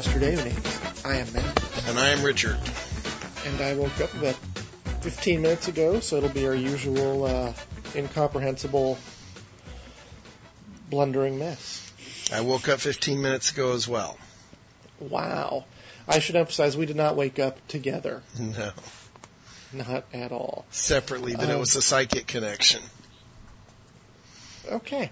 yesterday. I am Matt. And I am Richard. And I woke up about 15 minutes ago, so it'll be our usual incomprehensible, blundering mess. I woke up 15 minutes ago as well. Wow. I should emphasize we did not wake up together. No. Not at all. Separately, but it was a psychic connection. Okay.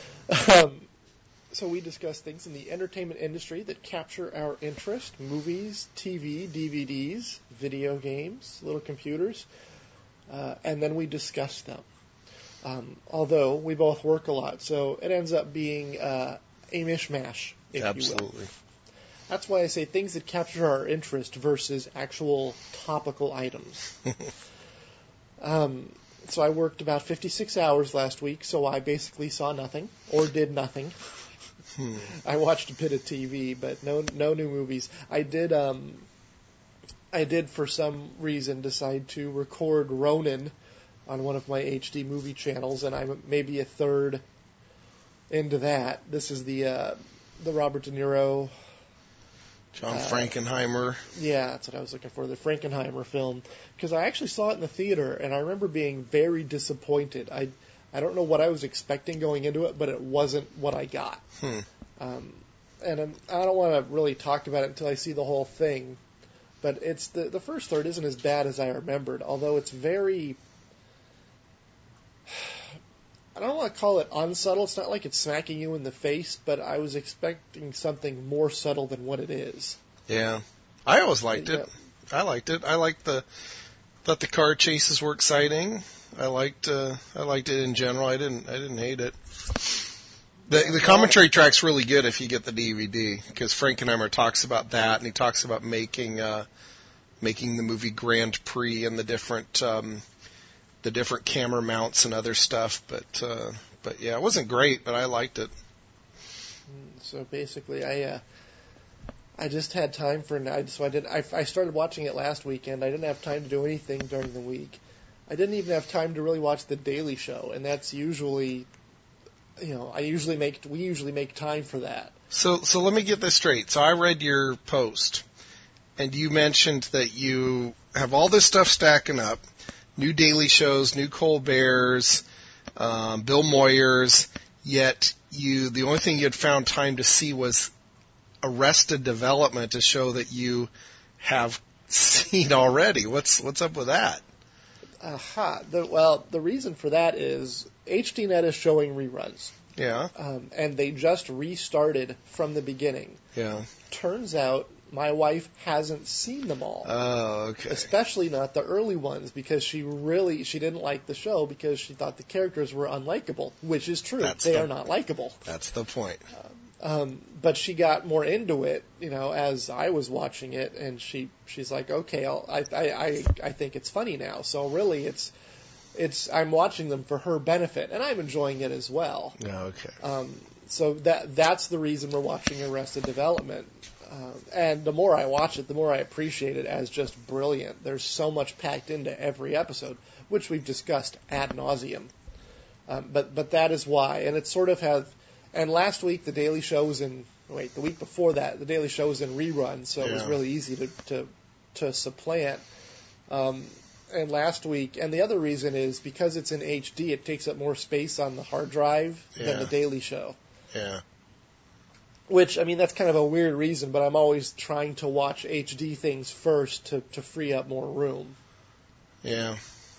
So we discuss things in the entertainment industry that capture our interest: movies, TV, DVDs, video games, little computers, and then we discuss them. Although we both work a lot, so it ends up being a mishmash, if Absolutely. you will. That's why I say things that capture our interest versus actual topical items. So I worked about 56 hours last week, so I basically saw nothing, or did nothing. I watched a bit of TV, but no new movies. I did for some reason decide to record Ronin on one of my HD movie channels, and I'm maybe a third into that. This is the Robert De Niro... John Frankenheimer. Yeah, that's what I was looking for, the Frankenheimer film. Because I actually saw it in the theater, and I remember being very disappointed. I don't know what I was expecting going into it, but it wasn't what I got. And I don't want to really talk about it until I see the whole thing. But it's the first third isn't as bad as I remembered, although it's very... I don't want to call it unsubtle. It's not like it's smacking you in the face, but I was expecting something more subtle than what it is. Yeah. I always liked it. I liked it. Thought the car chases were exciting. I liked it in general. I didn't hate it. The commentary track's really good if you get the DVD, because Frankenheimer talks about that, and he talks about making the movie Grand Prix and the different camera mounts and other stuff. But yeah, it wasn't great, but I liked it. So basically, I just had time for night, so I started watching it last weekend. I didn't have time to do anything during the week. I didn't even have time to really watch The Daily Show, and that's usually, we usually make time for that. So let me get this straight. So I read your post, and you mentioned that you have all this stuff stacking up. New Daily Shows, new Colberts, Bill Moyers, yet the only thing you had found time to see was Arrested Development to show that you have seen already. What's up with that? The reason for that is HDNet is showing reruns. Yeah. And they just restarted from the beginning. Yeah. Turns out my wife hasn't seen them all. Oh, okay. Especially not the early ones, because she didn't like the show because she thought the characters were unlikable, which is true. They are not likable. That's the point. But she got more into it, as I was watching it, and she's like, okay, I think it's funny now. So really, I'm watching them for her benefit, and I'm enjoying it as well. Okay. So that's the reason we're watching Arrested Development. And the more I watch it, the more I appreciate it as just brilliant. There's so much packed into every episode, which we've discussed ad nauseum. But that is why. And it sort of has... And last week, The Daily Show was the week before that, The Daily Show was in rerun, so it was really easy to supplant. And last week, and the other reason is because it's in HD, it takes up more space on the hard drive than The Daily Show. Yeah. Which, that's kind of a weird reason, but I'm always trying to watch HD things first to free up more room. Yeah.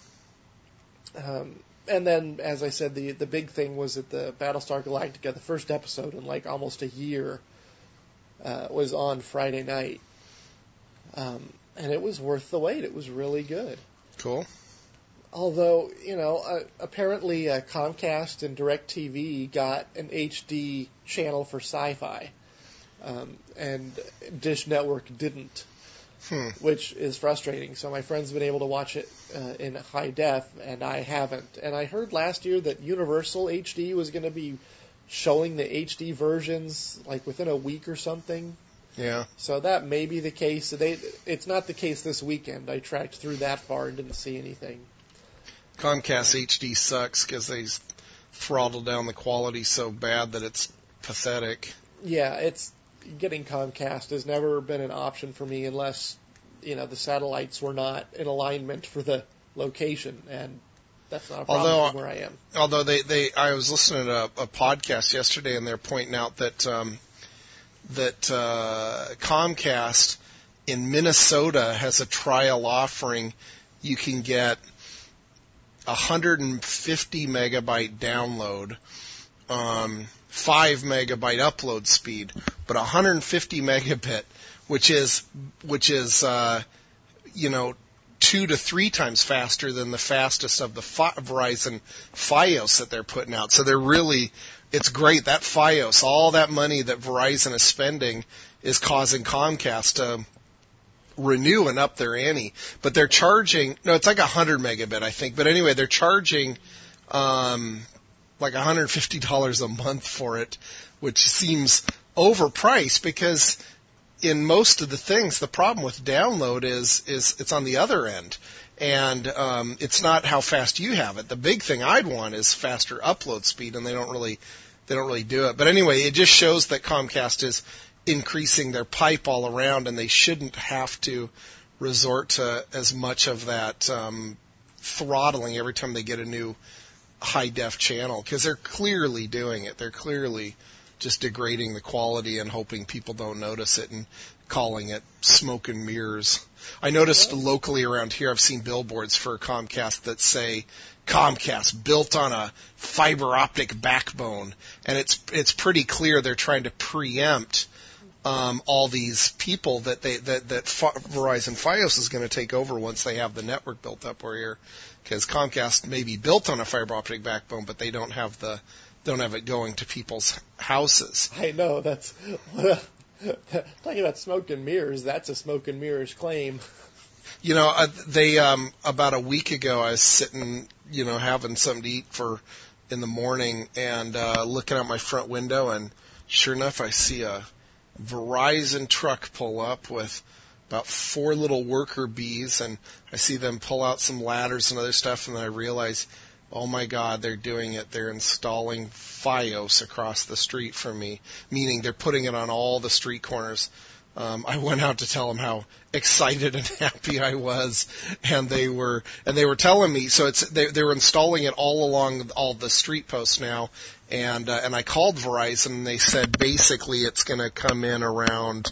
And then, as I said, the big thing was that the Battlestar Galactica, the first episode in almost a year, was on Friday night. And it was worth the wait. It was really good. Cool. Although, apparently Comcast and DirecTV got an HD channel for Sci-Fi, and Dish Network didn't, which is frustrating. So my friend's been able to watch it in high def, and I haven't. And I heard last year that Universal HD was going to be showing the HD versions within a week or something. Yeah. So that may be the case. It's not the case this weekend. I tracked through that far and didn't see anything. Comcast HD sucks because they throttle down the quality so bad that it's pathetic. Yeah, getting Comcast has never been an option for me unless, the satellites were not in alignment for the location, and that's not a problem from where I am. Although I was listening to a podcast yesterday, and they're pointing out that Comcast in Minnesota has a trial offering. You can get 150 megabyte download, 5 megabyte upload speed, but 150 megabit, which is 2 to 3 times faster than the fastest of the Verizon Fios that they're putting out. So it's great. That Fios, all that money that Verizon is spending is causing Comcast to renew and up their ante. But they're charging, it's like 100 megabit, I think. But anyway, they're charging like $150 a month for it, which seems overpriced because in most of the things, the problem with download is it's on the other end, and it's not how fast you have it. The big thing I'd want is faster upload speed, and they don't really do it. But anyway, it just shows that Comcast is increasing their pipe all around, and they shouldn't have to resort to as much of that throttling every time they get a new high def channel, because they're clearly doing it. They're clearly just degrading the quality and hoping people don't notice it and calling it smoke and mirrors. I noticed locally around here, I've seen billboards for Comcast that say Comcast built on a fiber optic backbone, and it's pretty clear they're trying to preempt all these people that Verizon Fios is going to take over once they have the network built up over here, because Comcast may be built on a fiber optic backbone, but they don't have it going to people's houses. I know, that's talking about smoke and mirrors. That's a smoke and mirrors claim. They about a week ago, I was sitting, having something to eat in the morning, and looking out my front window, and sure enough, I see a Verizon truck pull up with about 4 little worker bees, and I see them pull out some ladders and other stuff, and then I realize, oh my God, they're doing it. They're installing Fios across the street from me, meaning they're putting it on all the street corners. I went out to tell them how excited and happy I was, and they were telling me, so they were installing it all along all the street posts now, and I called Verizon, and they said basically it's going to come in around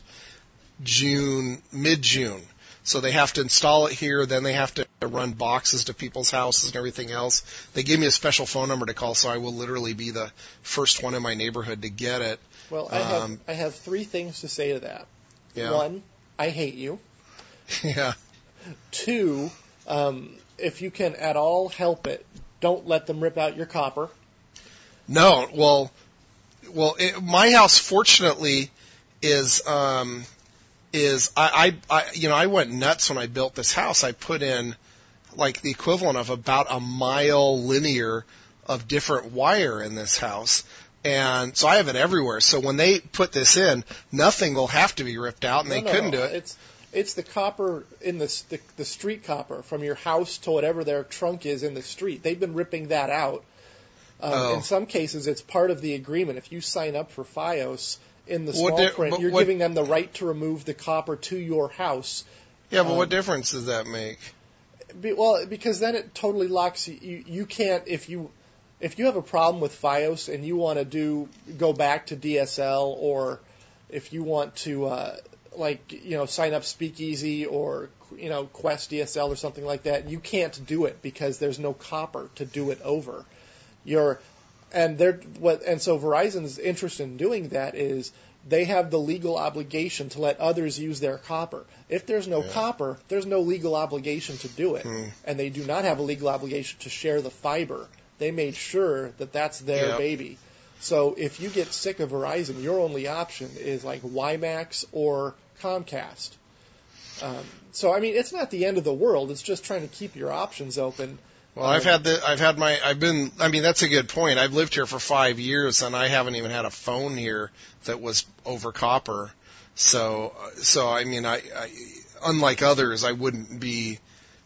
mid-June. So they have to install it here, then they have to run boxes to people's houses and everything else. They gave me a special phone number to call, so I will literally be the first one in my neighborhood to get it. Well, I have 3 things to say to that. Yeah. 1, I hate you. Yeah. 2, if you can at all help it, don't let them rip out your copper. No, well, my house fortunately is I went nuts when I built this house. I put in like the equivalent of about a mile linear of different wire in this house. And so I have it everywhere. So when they put this in, nothing will have to be ripped out, and they couldn't do it. It's the copper in the street copper from your house to whatever their trunk is in the street. They've been ripping that out. In some cases, it's part of the agreement. If you sign up for Fios in the small print, you're giving them the right to remove the copper to your house. Yeah, but what difference does that make? Well, because then it totally locks you. You can't, if you have a problem with Fios and you want to go back to DSL, or if you want to sign up Speakeasy or Quest DSL or something like that, you can't do it because there's no copper to do it over. So Verizon's interest in doing that is they have the legal obligation to let others use their copper. If there's no copper, there's no legal obligation to do it. And they do not have a legal obligation to share the fiber. They made sure that that's their baby. So if you get sick of Verizon, your only option is like WiMAX or Comcast. So I mean, it's not the end of the world. It's just trying to keep your options open. Well, that's a good point. I've lived here for 5 years, and I haven't even had a phone here that was over copper. So I mean, I unlike others, I wouldn't be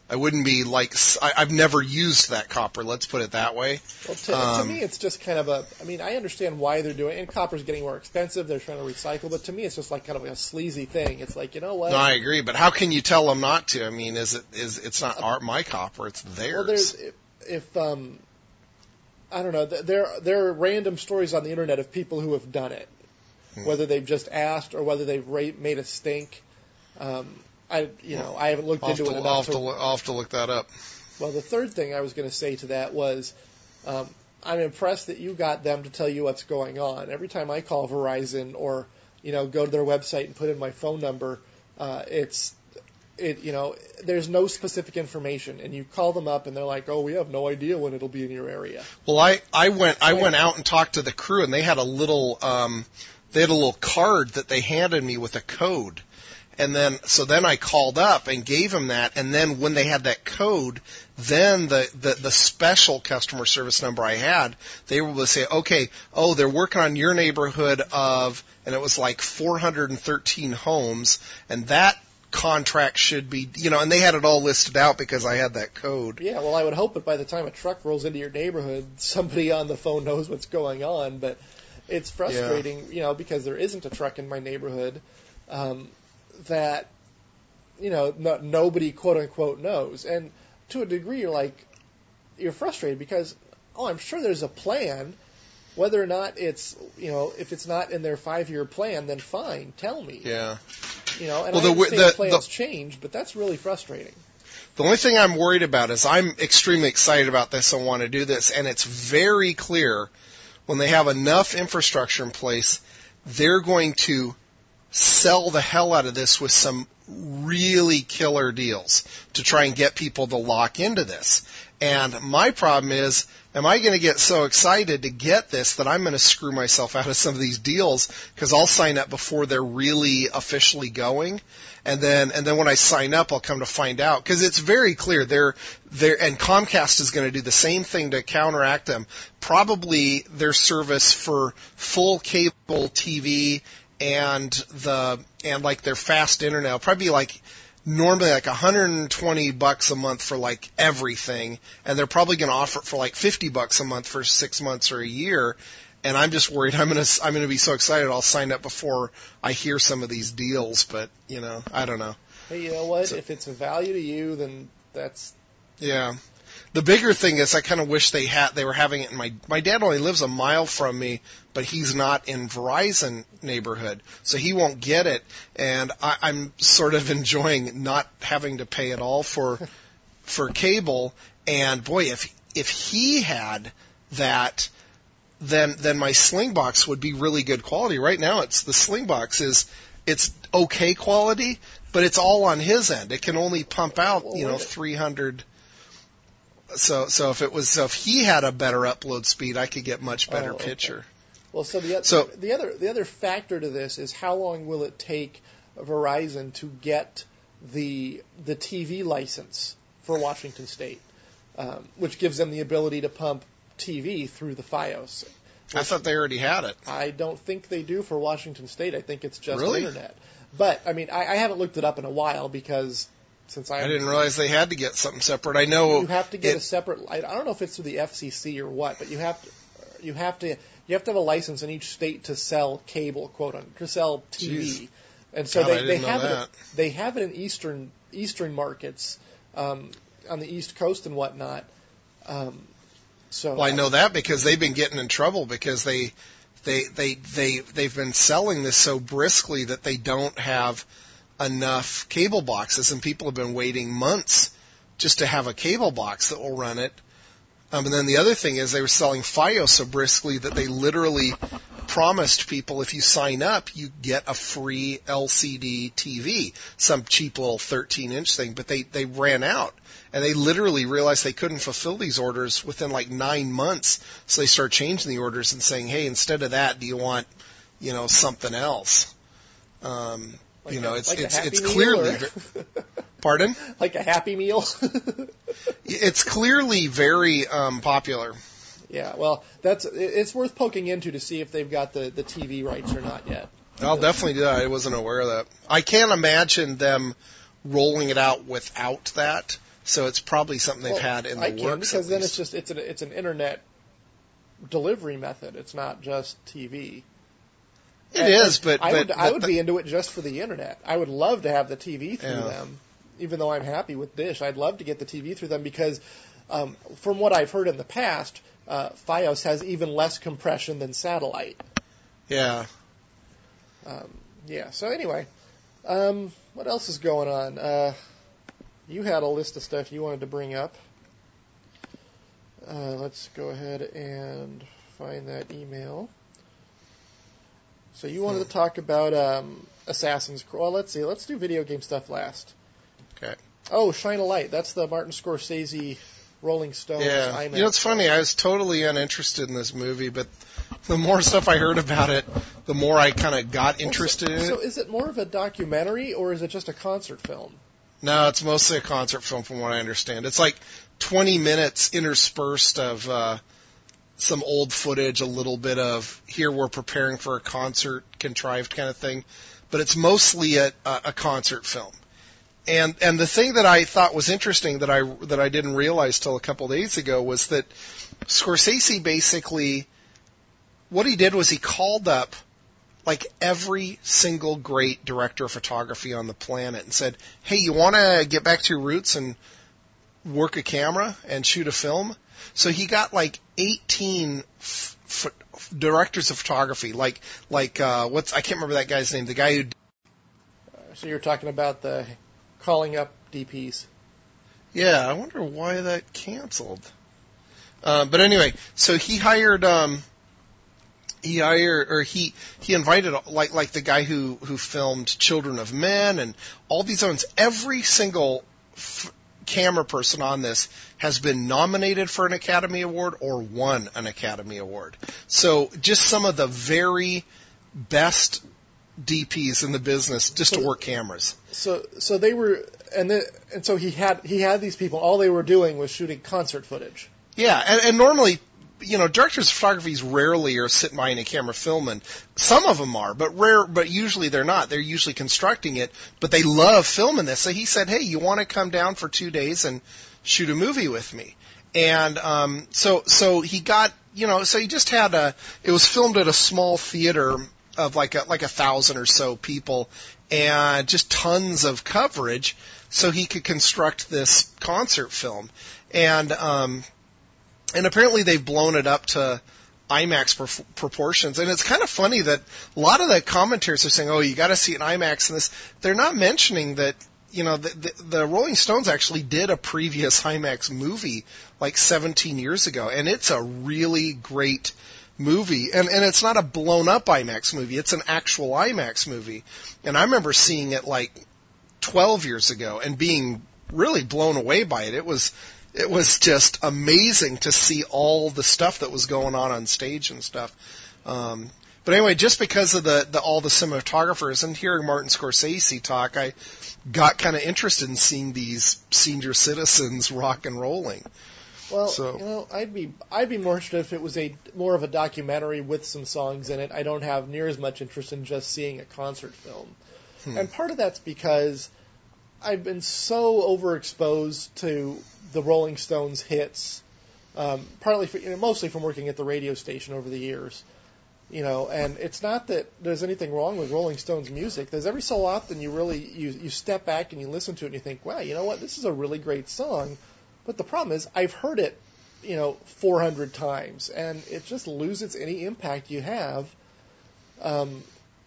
I wouldn't be like, I've never used that copper, let's put it that way. Well, to me, it's just kind of I understand why they're doing it, and copper's getting more expensive, they're trying to recycle, but to me it's just like kind of a sleazy thing. It's like, you know what? No, I agree, but how can you tell them not to? I mean, it's not my copper, it's theirs. Well, I don't know, there are random stories on the internet of people who have done it, whether they've just asked or whether they've made a stink. I haven't looked into it enough. I'll have to look that up. Well, the third thing I was going to say to that was, I'm impressed that you got them to tell you what's going on. Every time I call Verizon or, go to their website and put in my phone number, there's no specific information, and you call them up and they're like, "Oh, we have no idea when it'll be in your area." Well, I went out and talked to the crew, and they had a little card that they handed me with a code. And then I called up and gave them that, and then when they had that code, then the special customer service number I had, they were able to say, okay, they're working on your neighborhood and it was like 413 homes, and that contract should be, and they had it all listed out because I had that code. Yeah, well, I would hope that by the time a truck rolls into your neighborhood, somebody on the phone knows what's going on, but it's frustrating, because there isn't a truck in my neighborhood. That, nobody quote unquote knows. And to a degree, you're frustrated because, I'm sure there's a plan. Whether or not it's, if it's not in their 5-year plan, then fine, tell me. Yeah. And I understand plans change, but that's really frustrating. The only thing I'm worried about is I'm extremely excited about this and want to do this, and it's very clear when they have enough infrastructure in place, they're going to sell the hell out of this with some really killer deals to try and get people to lock into this. And my problem is, am I going to get so excited to get this that I'm going to screw myself out of some of these deals because I'll sign up before they're really officially going, and then when I sign up, I'll come to find out because it's very clear and Comcast is going to do the same thing to counteract them. Probably their service for full cable TV and their fast internet will probably be normally $120 a month for everything, and they're probably going to offer it for $50 a month for 6 months or a year. And I'm just worried I'm going to be so excited I'll sign up before I hear some of these deals, but I don't know. Hey, you know what? If it's a value to you, then that's The bigger thing is I kind of wish they were having it in my dad only lives a mile from me, but he's not in Verizon neighborhood, so he won't get it. And I'm sort of enjoying not having to pay at all for cable. And boy, if he had that, then my Slingbox would be really good quality. Right now, the Slingbox it's okay quality, but it's all on his end. It can only pump out 300. So if he had a better upload speed, I could get much better picture. Well, the other factor to this is how long will it take Verizon to get the TV license for Washington State, which gives them the ability to pump TV through the FiOS. I thought they already had it. I don't think they do for Washington State. I think it's just really? internet. But I haven't looked it up in a while because. I didn't realize they had to get something separate. I know you have to get a separate. I don't know if it's through the FCC or what, but you have to have a license in each state to sell cable, quote unquote, to sell TV. Jeez. And so God, they have it in eastern markets on the East Coast and whatnot. Well, I know that because they've been getting in trouble because they've been selling this so briskly that they don't have enough cable boxes, and people have been waiting months just to have a cable box that will run it. And then the other thing is they were selling FiOS so briskly that they literally promised people if you sign up, you get a free LCD TV, some cheap little 13-inch thing, but they ran out. And they literally realized they couldn't fulfill these orders within 9 months, so they started changing the orders and saying, hey, instead of that, do you want, something else? It's clearly. Pardon? Like a Happy Meal? It's clearly very popular. Yeah, well, it's worth poking into to see if they've got the TV rights or not yet. I'll definitely do that. I wasn't aware of that. I can't imagine them rolling it out without that. So it's probably something they've had in the works. Because then it's an internet delivery method. It's not just TV. I would be into it just for the internet. I would love to have the TV through them, even though I'm happy with Dish. I'd love to get the TV through them because, from what I've heard in the past, FiOS has even less compression than satellite. Yeah. So anyway, what else is going on? You had a list of stuff you wanted to bring up. Let's go ahead and find that email. So you wanted to talk about Assassin's Creed. Well, let's see. Let's do video game stuff last. Okay. Oh, Shine a Light. That's the Martin Scorsese Rolling Stones. Yeah. IMAX. It's funny. I was totally uninterested in this movie, but the more stuff I heard about it, the more I kind of got interested in it. So is it more of a documentary, or is it just a concert film? No, it's mostly a concert film from what I understand. It's like 20 minutes interspersed of some old footage, a little bit of here we're preparing for a concert contrived kind of thing. But it's mostly a concert film. And the thing that I thought was interesting that I didn't realize till a couple days ago was that Scorsese basically, what he did was he called up like every single great director of photography on the planet and said, hey, you want to get back to your roots and work a camera and shoot a film? So he got like 18 directors of photography, like I can't remember that guy's name, the guy who... So you're talking about the calling up DPs. Yeah, I wonder why that canceled. But anyway, so he hired... He invited like the guy who filmed Children of Men and all these ones. Every single camera person on this has been nominated for an Academy Award or won an Academy Award. So just some of the very best DPs in the business just to work cameras. So they were, and so he had these people. All they were doing was shooting concert footage. Yeah, and normally, directors of photography rarely are sitting behind a camera filming. Some of them are, but usually they're not. They're usually constructing it, but they love filming this. So he said, hey, you want to come down for 2 days and shoot a movie with me? And so he got, so he just had it was filmed at a small theater of like 1,000 or so people and just tons of coverage so he could construct this concert film. And apparently they've blown it up to IMAX proportions. And it's kind of funny that a lot of the commentators are saying, oh, you got to see it in IMAX and this. They're not mentioning that, the Rolling Stones actually did a previous IMAX movie like 17 years ago. And it's a really great movie. And it's not a blown up IMAX movie. It's an actual IMAX movie. And I remember seeing it like 12 years ago and being really blown away by it. It was just amazing to see all the stuff that was going on stage and stuff. But anyway, just because of all the cinematographers and hearing Martin Scorsese talk, I got kind of interested in seeing these senior citizens rock and rolling. Well, so. I'd be more interested if it was more of a documentary with some songs in it. I don't have near as much interest in just seeing a concert film. And part of that's because I've been so overexposed to the Rolling Stones hits, mostly from working at the radio station over the years, and it's not that there's anything wrong with Rolling Stones music. There's every so often you step back and you listen to it and you think, wow, you know what, this is a really great song, but the problem is I've heard it, 400 times, and it just loses any impact you have. And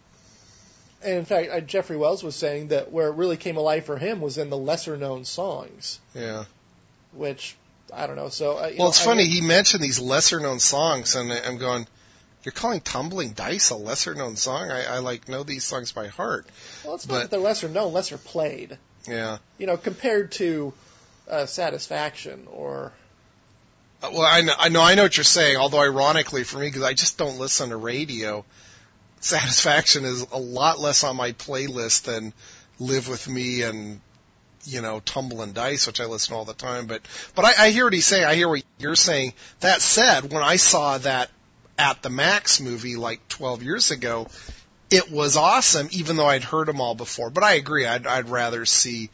in fact, Jeffrey Wells was saying that where it really came alive for him was in the lesser-known songs. Yeah. Which, I don't know. So, it's funny. He mentioned these lesser-known songs, and I'm going, you're calling Tumbling Dice a lesser-known song? I know these songs by heart. Well, it's not that they're lesser-known, lesser played. Yeah. Compared to Satisfaction or... Well, I know what you're saying, although ironically for me, because I just don't listen to radio, Satisfaction is a lot less on my playlist than Live With Me and, Tumbling Dice, which I listen to all the time. But I hear what he's saying. I hear what you're saying. That said, when I saw that at the Max movie like 12 years ago, it was awesome, even though I'd heard them all before. But I agree. I'd rather see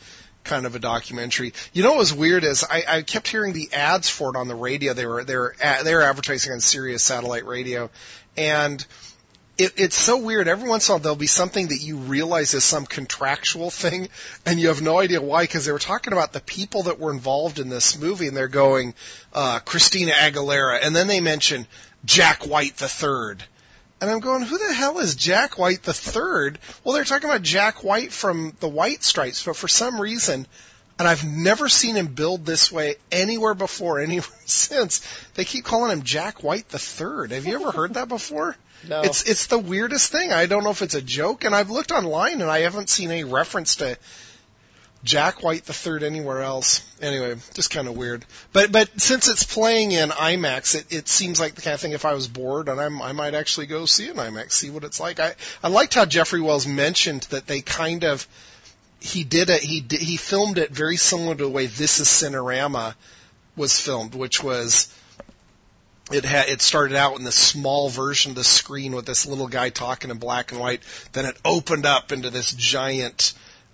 kind of a documentary. You know what was weird is I kept hearing the ads for it on the radio. They were advertising on Sirius satellite radio, and it's so weird. Every once in a while there'll be something that you realize is some contractual thing, and you have no idea why, because they were talking about the people that were involved in this movie, and they're going Christina Aguilera, and then they mention Jack White III. And I'm going, who the hell is Jack White III? Well, they're talking about Jack White from the White Stripes, but for some reason, and I've never seen him billed this way anywhere before, anywhere since, they keep calling him Jack White III. Have you ever heard that before? No. It's the weirdest thing. I don't know if it's a joke, and I've looked online, and I haven't seen any reference to Jack White III anywhere else. Anyway, just kind of weird. But since it's playing in IMAX, it seems like the kind of thing if I was bored, and I might actually go see an IMAX, see what it's like. I liked how Jeffrey Wells mentioned that they kind of he filmed it very similar to the way This Is Cinerama was filmed, which was it started out in this small version of the screen with this little guy talking in black and white. Then it opened up into this giant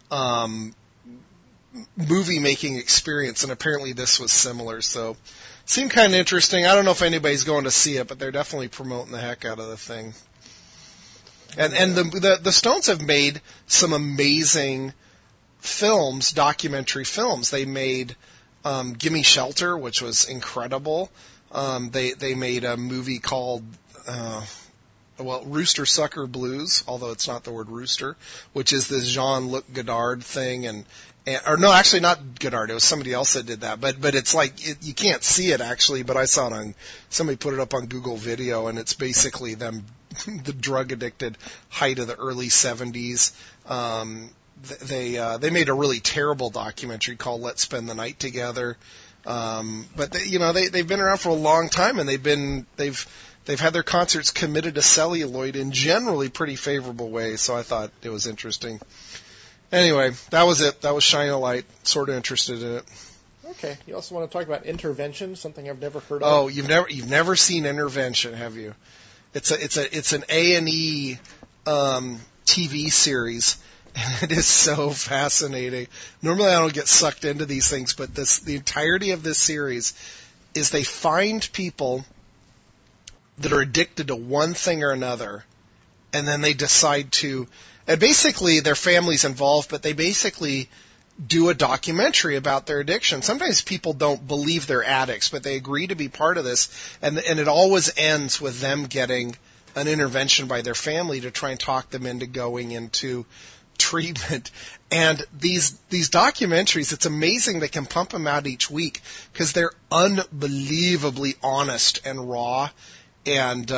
movie-making experience, and apparently this was similar. So, seemed kind of interesting. I don't know if anybody's going to see it, but they're definitely promoting the heck out of the thing. And the Stones have made some amazing films, documentary films. They made Gimme Shelter, which was incredible. They made a movie called Rooster Sucker Blues, although it's not the word rooster, which is this Jean-Luc Godard thing, or no, actually not Godard. It was somebody else that did that. But it's like you can't see it actually. But I saw it on somebody put it up on Google Video, and it's basically them, the drug addicted height of the early 70s. They made a really terrible documentary called Let's Spend the Night Together. But they've been around for a long time, and they've had their concerts committed to celluloid in generally pretty favorable ways. So I thought it was interesting. Anyway, that was it. That was Shine a Light. Sort of interested in it. Okay. You also want to talk about Intervention, something I've never heard of. Oh, you've never seen Intervention, have you? It's an A&E TV series. And it is so fascinating. Normally I don't get sucked into these things, but the entirety of this series is they find people that are addicted to one thing or another, and then they decide to, and basically their family's involved, but they basically do a documentary about their addiction. Sometimes people don't believe they're addicts, but they agree to be part of this, and it always ends with them getting an intervention by their family to try and talk them into going into treatment. And these documentaries, it's amazing they can pump them out each week because they're unbelievably honest and raw, and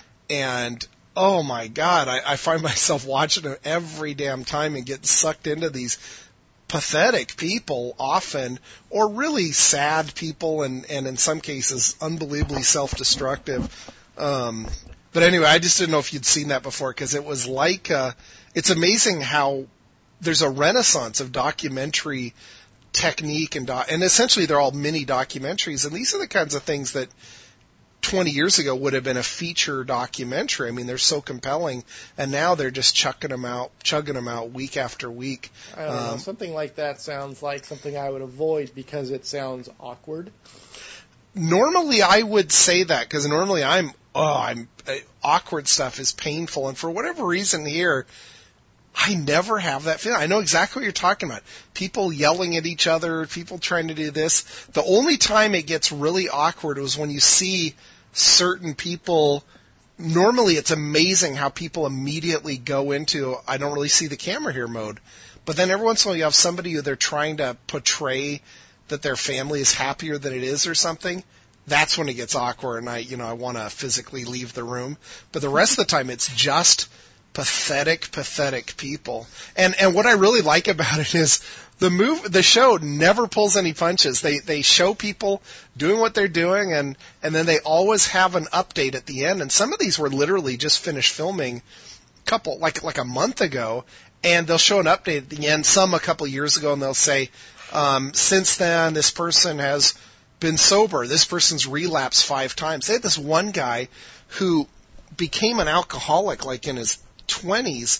oh my God, I find myself watching them every damn time and getting sucked into these pathetic people often, or really sad people, and in some cases unbelievably self-destructive. But anyway, I just didn't know if you'd seen that before, because it was like, it's amazing how there's a renaissance of documentary technique, and essentially they're all mini documentaries, and these are the kinds of things that 20 years ago would have been a feature documentary. I mean, they're so compelling, and now they're just chugging them out week after week. I don't know. Something like that sounds like something I would avoid because it sounds awkward. Normally I would say that, because normally awkward stuff is painful, and for whatever reason here, I never have that feeling. I know exactly what you're talking about. People yelling at each other, people trying to do this. The only time it gets really awkward was when you see certain people. Normally it's amazing how people immediately go into, I don't really see the camera here mode. But then every once in a while you have somebody who they're trying to portray that their family is happier than it is or something. That's when it gets awkward, and I want to physically leave the room. But the rest of the time it's just pathetic people. And what I really like about it is the show never pulls any punches. They show people doing what they're doing, and then they always have an update at the end. And some of these were literally just finished filming like a month ago, and they'll show an update at the end, some a couple of years ago, and they'll say, since then this person has been sober, this person's relapsed 5 times. They had this one guy who became an alcoholic like in his 20s,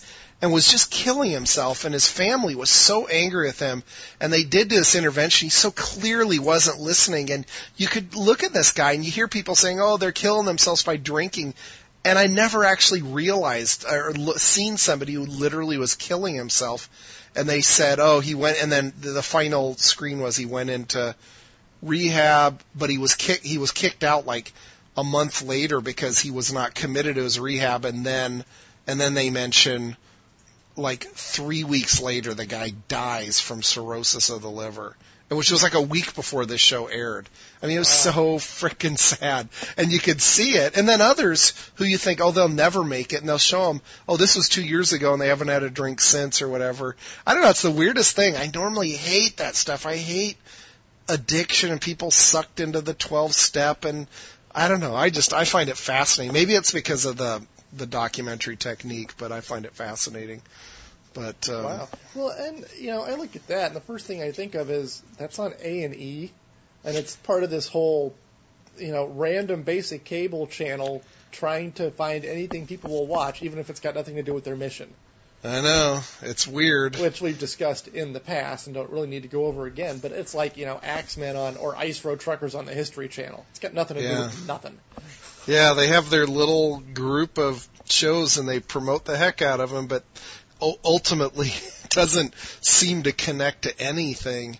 and was just killing himself, and his family was so angry with him, and they did this intervention. He so clearly wasn't listening, and you could look at this guy, and you hear people saying, oh, they're killing themselves by drinking, and I never actually realized or seen somebody who literally was killing himself, and they said, oh, he went, and then the final screen was he went into rehab, but he was kicked out like a month later because he was not committed to his rehab, and then they mention like 3 weeks later the guy dies from cirrhosis of the liver, which was like a week before this show aired. I mean, it was so freaking sad, and you could see it. And then others who you think, oh, they'll never make it, and they'll show them, oh, this was 2 years ago, and they haven't had a drink since or whatever. I don't know. It's the weirdest thing. I normally hate that stuff. I hate addiction and people sucked into the 12-step, and I don't know. I find it fascinating. Maybe it's because of the documentary technique, but I find it fascinating. But wow. Well, and I look at that, and the first thing I think of is that's on A&E, and it's part of this whole, random basic cable channel trying to find anything people will watch, even if it's got nothing to do with their mission. I know. It's weird. Which we've discussed in the past and don't really need to go over again, but it's like, Axemen or Ice Road Truckers on the History Channel. It's got nothing to do with nothing. Yeah, they have their little group of shows, and they promote the heck out of them, but ultimately it doesn't seem to connect to anything.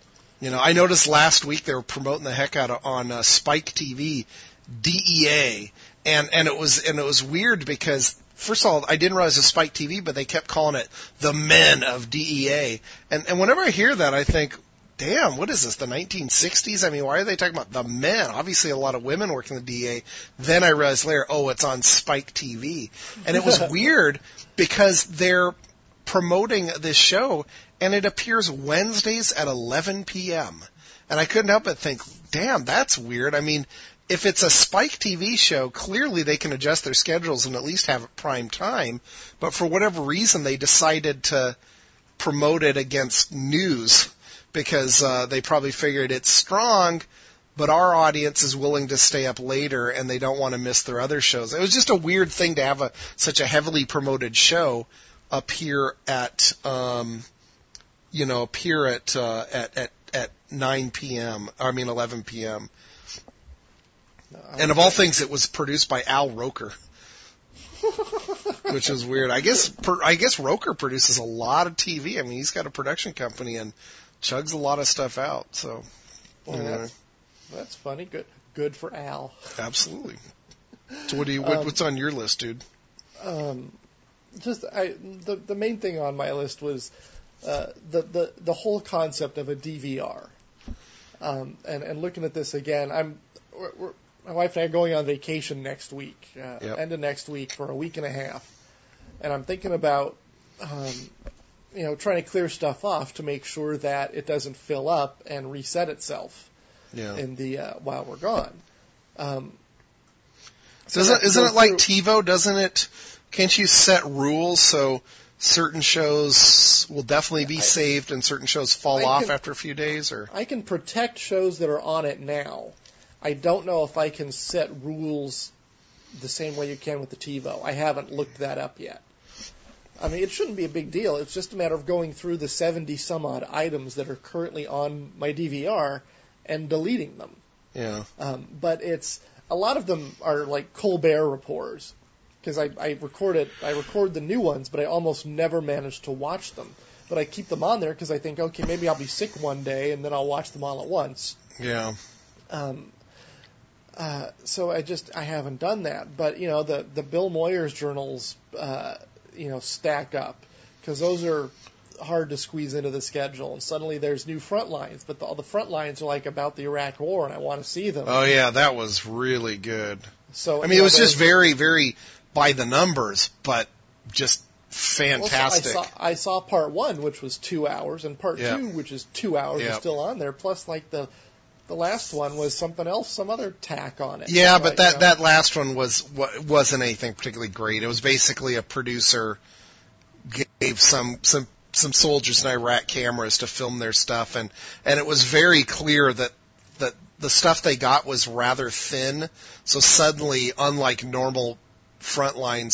I noticed last week they were promoting the heck out of on Spike TV, DEA, and it was weird because first of all, I didn't realize it was Spike TV, but they kept calling it the Men of DEA, and whenever I hear that, I think, damn, what is this, the 1960s? I mean, why are they talking about the men? Obviously a lot of women work in the DEA. Then I realized later, oh, it's on Spike TV. And it was weird because they're promoting this show, and it appears Wednesdays at 11 p.m. And I couldn't help but think, damn, that's weird. I mean, if it's a Spike TV show, clearly they can adjust their schedules and at least have it prime time. But for whatever reason, they decided to promote it against news, because they probably figured it's strong, but our audience is willing to stay up later and they don't want to miss their other shows. It was just a weird thing to have such a heavily promoted show appear at 9 p.m. 11 p.m. And of all things, it was produced by Al Roker, which is weird. I guess Roker produces a lot of TV. I mean, he's got a production company and chugs a lot of stuff out. So, that's funny. Good for Al. Absolutely. So, what's on your list, dude? The main thing on my list was the whole concept of a DVR. And looking at this again, my wife and I are going on vacation next week, end of next week for a week and a half, and I'm thinking about trying to clear stuff off to make sure that it doesn't fill up and reset itself in the while we're gone. Isn't it like TiVo? Doesn't it? Can't you set rules so certain shows will definitely be saved and certain shows fall off after a few days? Or I can protect shows that are on it now. I don't know if I can set rules the same way you can with the TiVo. I haven't looked that up yet. I mean, it shouldn't be a big deal. It's just a matter of going through the 70-some-odd items that are currently on my DVR and deleting them. Yeah. But a lot of them are like Colbert reports, because I record the new ones, but I almost never manage to watch them. But I keep them on there because I think, okay, maybe I'll be sick one day and then I'll watch them all at once. Yeah. So I haven't done that. But, the Bill Moyers journals, stack up, because those are hard to squeeze into the schedule. And suddenly there's new front lines, but all the front lines are like about the Iraq War, and I want to see them. Oh yeah, that was really good. So I mean, it was just very, very by the numbers, but just fantastic. Well, I saw part 1, which was 2 hours, and part 2, which is 2 hours, is still on there. Plus, like the last one was something else, some other tack on it. Yeah, but that last one wasn't anything particularly great. It was basically a producer gave some soldiers in Iraq cameras to film their stuff, and it was very clear that the stuff they got was rather thin. So suddenly, unlike normal front lines,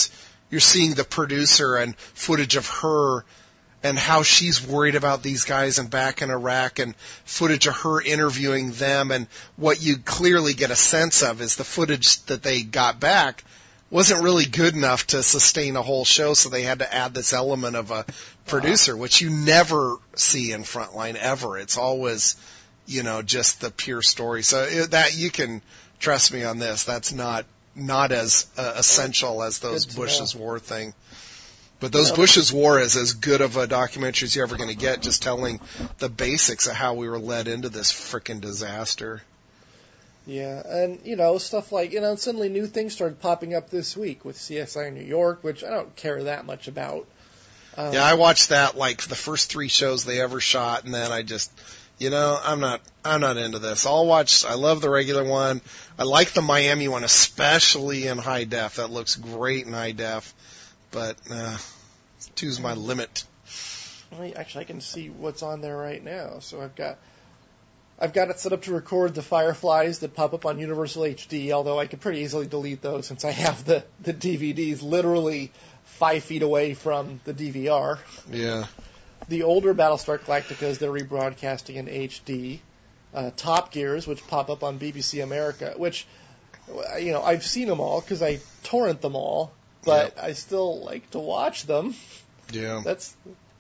you're seeing the producer and footage of her and how she's worried about these guys and back in Iraq, and footage of her interviewing them. And what you clearly get a sense of is the footage that they got back wasn't really good enough to sustain a whole show, so they had to add this element of a producer, which you never see in Frontline ever. It's always, just the pure story. So that you can trust me on this. That's not as essential as those Bush's War thing. But those Bush's War is as good of a documentary as you're ever going to get, just telling the basics of how we were led into this frickin' disaster. Yeah, and, stuff like, suddenly new things started popping up this week with CSI New York, which I don't care that much about. Yeah, I watched that, like, the first 3 shows they ever shot, and then I just, I'm not into this. I love the regular one. I like the Miami one, especially in high def. That looks great in high def. But 2's my limit. Actually, I can see what's on there right now. So I've got it set up to record the Fireflies that pop up on Universal HD, although I could pretty easily delete those since I have the DVDs literally 5 feet away from the DVR. Yeah. The older Battlestar Galacticas, they're rebroadcasting in HD. Top Gears, which pop up on BBC America, which, I've seen them all because I torrent them all. But I still like to watch them. Yeah. That's,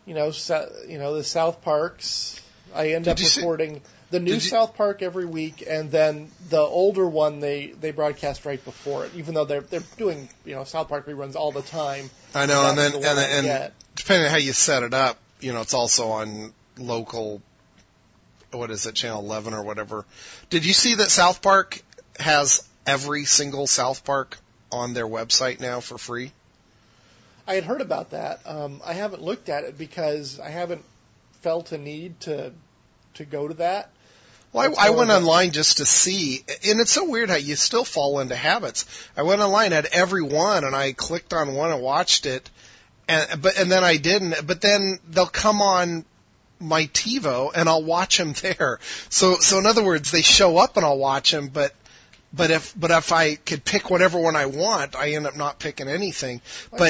the South Parks. I end up recording the new South Park every week, and then the older one they broadcast right before it, even though they're doing, South Park reruns all the time. I know, and depending on how you set it up, it's also on local, Channel 11 or whatever. Did you see that South Park has every single South Park on their website now for free? I had heard about that. I haven't looked at it because I haven't felt a need to go to that. Well, I went online just to see, and it's so weird how you still fall into habits. I went online, had every one, and I clicked on one and watched it, and then I didn't. But then they'll come on my TiVo, and I'll watch them there. So in other words, they show up and I'll watch them, But if I could pick whatever one I want, I end up not picking anything.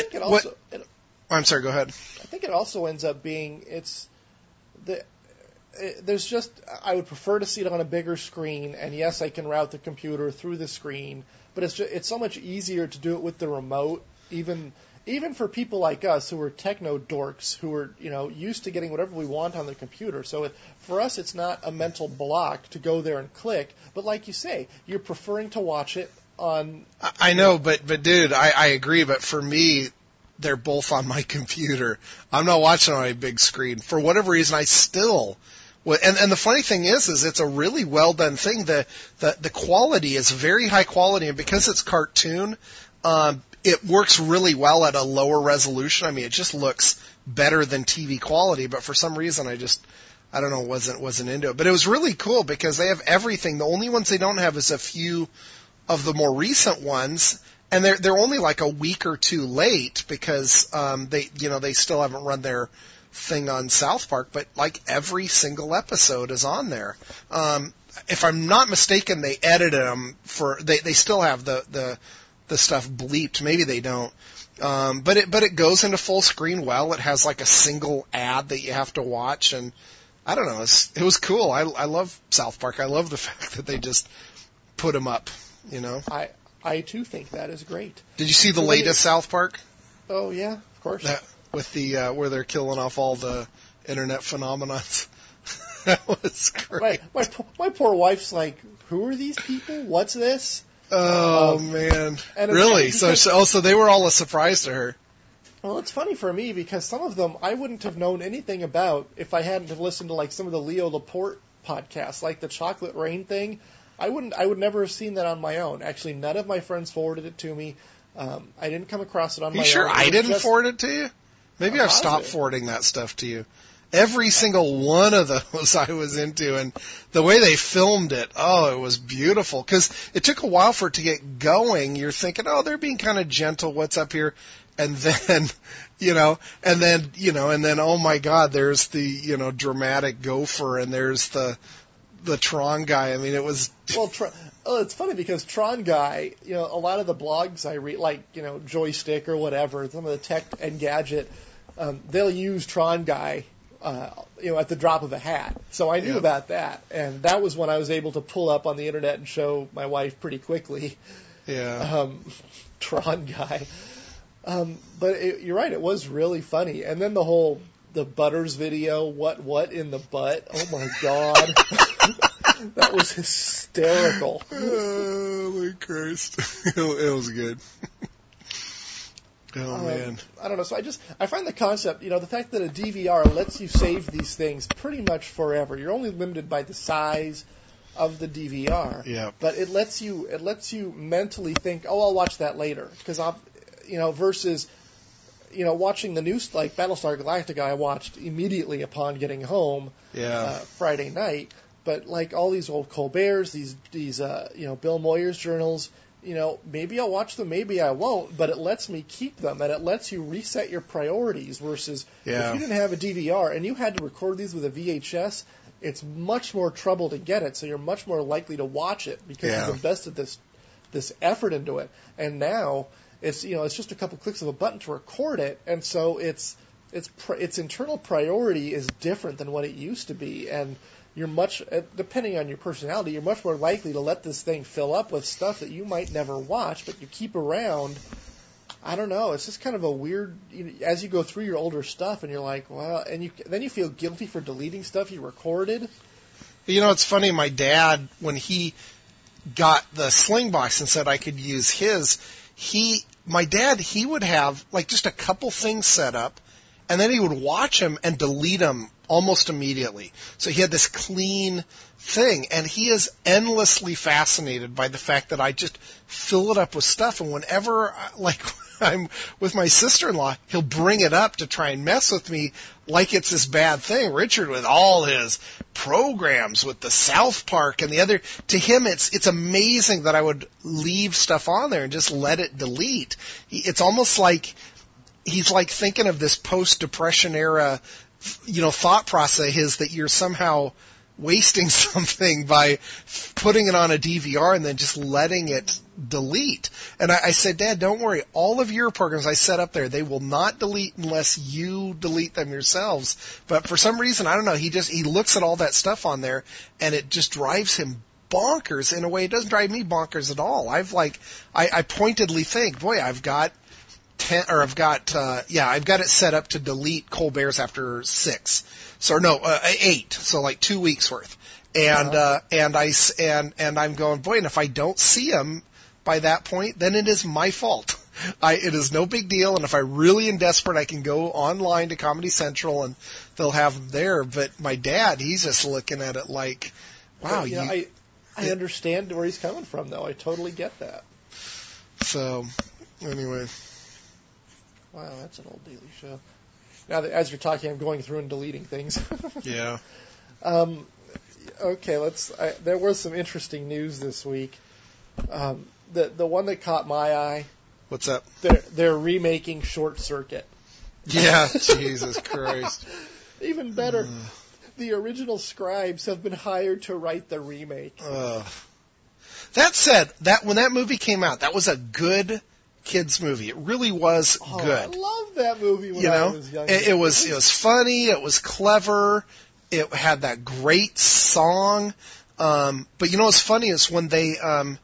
I'm sorry, go ahead. I think it also ends up being I would prefer to see it on a bigger screen, and yes, I can route the computer through the screen, but it's so much easier to do it with the remote, even for people like us who are techno dorks who are used to getting whatever we want on the computer. So for us, it's not a mental block to go there and click. But like you say, you're preferring to watch it on. I know, but dude, I agree. But for me, they're both on my computer. I'm not watching on a big screen for whatever reason. I still. And the funny thing is it's a really well done thing. The quality is very high quality, and because it's cartoon, it works really well at a lower resolution. I mean, it just looks better than TV quality, but for some reason I don't know, wasn't into it. But it was really cool because they have everything. The only ones they don't have is a few of the more recent ones, and they're only like a week or 2 late because they still haven't run their thing on South Park, but like every single episode is on there. If I'm not mistaken, they edited them they still have the stuff bleeped. Maybe they don't. But it goes into full screen well. It has like a single ad that you have to watch, and I don't know. It was cool. I love South Park. I love the fact that they just put them up, I too think that is great. Did you see the latest South Park? Oh yeah, of course. With the where they're killing off all the internet phenomenons. That was great. My poor wife's like, who are these people? What's this? Oh man! Really? So they were all a surprise to her. Well, it's funny for me because some of them I wouldn't have known anything about if I hadn't have listened to like some of the Leo Laporte podcasts, like the Chocolate Rain thing. I would never have seen that on my own. Actually, none of my friends forwarded it to me. I didn't come across it on my own. You sure I didn't forward it to you? Maybe I've stopped forwarding that stuff to you. Every single one of those I was into, and the way they filmed it, it was beautiful. Because it took a while for it to get going. You're thinking, they're being kind of gentle. What's up here? And then, oh my God, there's the, dramatic gopher, and there's the the Tron guy. I mean, it was... Well, it's funny because Tron guy, you know, a lot of the blogs I read, like, you know, Joystick or whatever, some of the tech and gadget, they'll use Tron guy, you know, at the drop of a hat. So I knew about that. And that was when I was able to pull up on the internet and show my wife pretty quickly. Yeah. Tron guy. But you're right, it was really funny. And then the Butters video, what in the butt? Oh my God. That was hysterical. Oh my Christ. It was good. Oh man. I don't know. So I find the concept, you know, the fact that a DVR lets you save these things pretty much forever. You're only limited by the size of the DVR. Yeah. But it lets you mentally think, oh, I'll watch that later, because you know, versus, you know, watching the news like Battlestar Galactica, I watched immediately upon getting home. Friday night. But like all these old Colberts, these you know, Bill Moyers journals, you know, maybe I'll watch them, maybe I won't, but it lets me keep them, and it lets you reset your priorities. Versus if you didn't have a DVR and you had to record these with a VHS, it's much more trouble to get it, so you're much more likely to watch it because you've invested this effort into it. And now it's, you know, it's just a couple clicks of a button to record it, and so its internal priority is different than what it used to be, and you're much, depending on your personality, you're much more likely to let this thing fill up with stuff that you might never watch, but you keep around. I don't know. It's just kind of a weird, you know, as you go through your older stuff, and you're like, well, and then you feel guilty for deleting stuff you recorded. You know, it's funny. My dad, when he got the Slingbox and said I could use his, my dad would have like just a couple things set up, and then he would watch them and delete them almost immediately. So he had this clean thing, and he is endlessly fascinated by the fact that I just fill it up with stuff. And whenever, like, I'm with my sister-in-law, he'll bring it up to try and mess with me like it's this bad thing. Richard, with all his programs with the South Park and the other, to him it's amazing that I would leave stuff on there and just let it delete. It's almost like he's like thinking of this post-Depression era, you know, thought process is that you're somehow wasting something by putting it on a DVR and then just letting it delete. And I said, Dad, don't worry. All of your programs I set up there, they will not delete unless you delete them yourselves. But for some reason, I don't know, he looks at all that stuff on there and it just drives him bonkers in a way. It doesn't drive me bonkers at all. I pointedly think, boy, I've got it set up to delete Colbert's after 6. So no, 8. So like 2 weeks worth. And I'm going, boy, and if I don't see them by that point, then it is my fault. It is no big deal, and if I really am desperate, I can go online to Comedy Central and they'll have them there. But my dad, he's just looking at it like, wow. I understand where he's coming from, though. I totally get that. So, anyway. Wow, that's an old Daily Show. Now, as you're talking, I'm going through and deleting things. Yeah. Okay, there was some interesting news this week. The one that caught my eye. What's up? They're remaking Short Circuit. Yeah, Jesus Christ. Even better, the original scribes have been hired to write the remake. That said, when that movie came out, that was a good kids movie. It really was good. I loved that movie when I was young. It was funny. It was clever. It had that great song. But you know what's funny is when they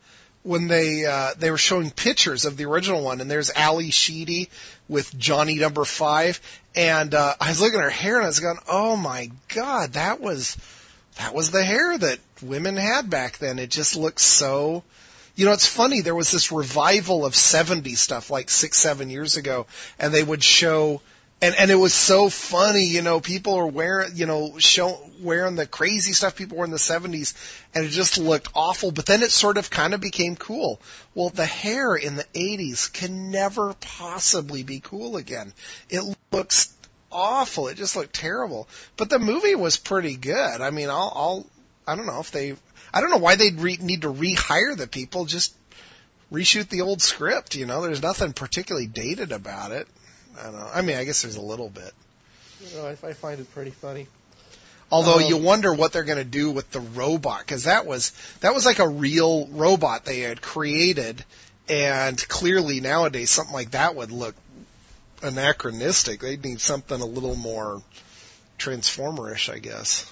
were showing pictures of the original one, and there's Ali Sheedy with Johnny Number 5, and I was looking at her hair and I was going, oh my God, that was the hair that women had back then. It just looked so. You know, it's funny, there was this revival of 70s stuff like 6-7 years ago, and they would show, and it was so funny, you know, people are wearing the crazy stuff people wore in the 70s, and it just looked awful, but then it sort of kind of became cool. Well, the hair in the 80s can never possibly be cool again. It looks awful. It just looked terrible. But the movie was pretty good. I mean, I don't know if I don't know why they'd need to rehire the people. Just reshoot the old script, you know. There's nothing particularly dated about it. I don't know. I mean, I guess there's a little bit. You know, I find it pretty funny. Although you wonder what they're going to do with the robot, because that was like a real robot they had created, and clearly nowadays something like that would look anachronistic. They'd need something a little more Transformer-ish, I guess.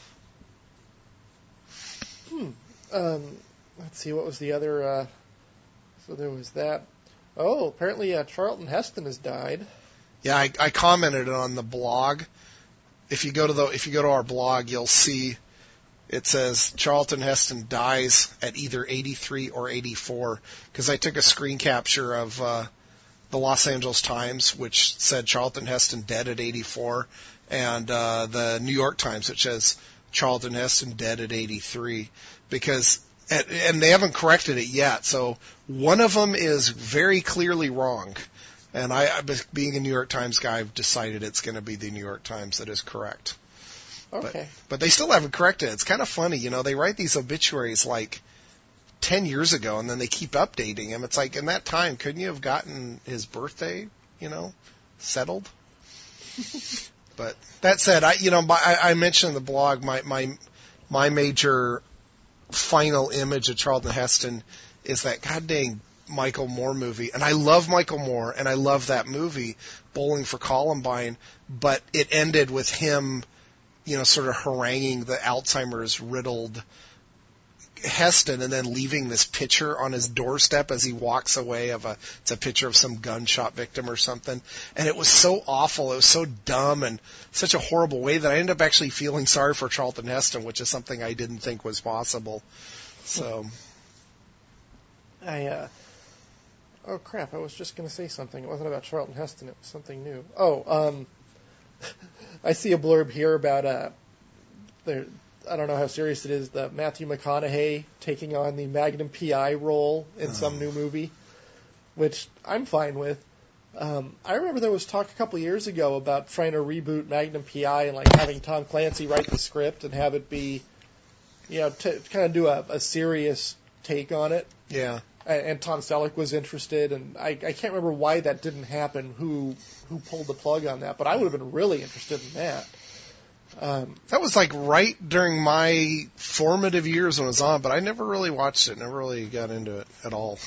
Let's see, what was the other? So there was that. Oh, apparently Charlton Heston has died. Yeah, I commented on the blog. If you go to our blog, you'll see it says Charlton Heston dies at either 83 or 84, because I took a screen capture of the Los Angeles Times, which said Charlton Heston dead at 84, and the New York Times, which says Charlton Heston dead at 83, and they haven't corrected it yet, so one of them is very clearly wrong. And I, being a New York Times guy, I've decided it's going to be the New York Times that is correct. Okay. But they still haven't corrected it. It's kind of funny, they write these obituaries like 10 years ago, and then they keep updating them. It's like, in that time, couldn't you have gotten his birthday, settled? But that said, I mentioned in the blog my major final image of Charlton Heston is that goddamn Michael Moore movie. And I love Michael Moore, and I love that movie, Bowling for Columbine, but it ended with him, sort of haranguing the Alzheimer's riddled Heston, and then leaving this picture on his doorstep as he walks away it's a picture of some gunshot victim or something. And it was so awful, it was so dumb and such a horrible way that I ended up actually feeling sorry for Charlton Heston, which is something I didn't think was possible. So oh crap, I was just going to say something. It wasn't about Charlton Heston, it was something new. Oh, I see a blurb here about I don't know how serious it is, the Matthew McConaughey taking on the Magnum P.I. role in some new movie, which I'm fine with. I remember there was talk a couple of years ago about trying to reboot Magnum P.I. and having Tom Clancy write the script and have it be, to kind of do a serious take on it. Yeah. And Tom Selleck was interested, and I can't remember why that didn't happen, who pulled the plug on that, but I would have been really interested in that. That was right during my formative years when it was on, but I never really watched it, never really got into it at all.